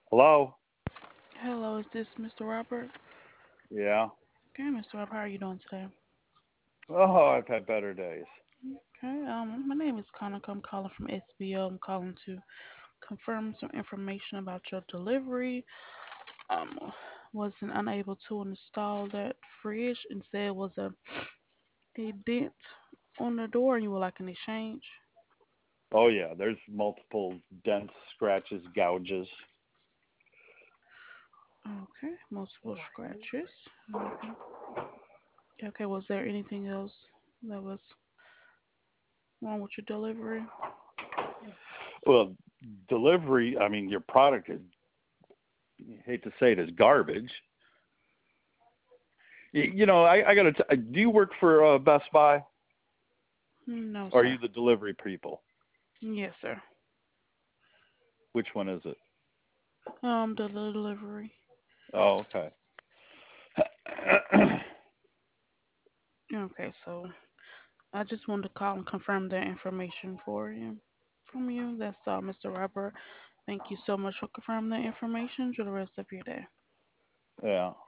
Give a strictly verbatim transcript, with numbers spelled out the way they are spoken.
Hello? Hello, is this mister Robert? Yeah. Okay, mister Robert, how are you doing today? Oh, I've had better days. Okay, um, my name is Connor. I'm calling from S B O. I'm calling to confirm some information about your delivery. Um, wasn't unable to install that fridge. Instead, it was a a dent on the door, and you would like an exchange. Oh, yeah, there's multiple dents, scratches, gouges. Okay, multiple scratches. Okay. Okay, was there anything else that was wrong with your delivery? Well, delivery, I mean, your product is, I hate to say it, is garbage. Y- You know, I, I got to, t- do you work for uh, Best Buy? No, Or are you sir. the delivery people? Yes, sir. Which one is it? Um, the delivery. Oh, okay. Okay, so I just wanted to call and confirm that information for you. From you, that's all, mister Robert. Thank you so much for confirming that information. Enjoy the rest of your day. Yeah.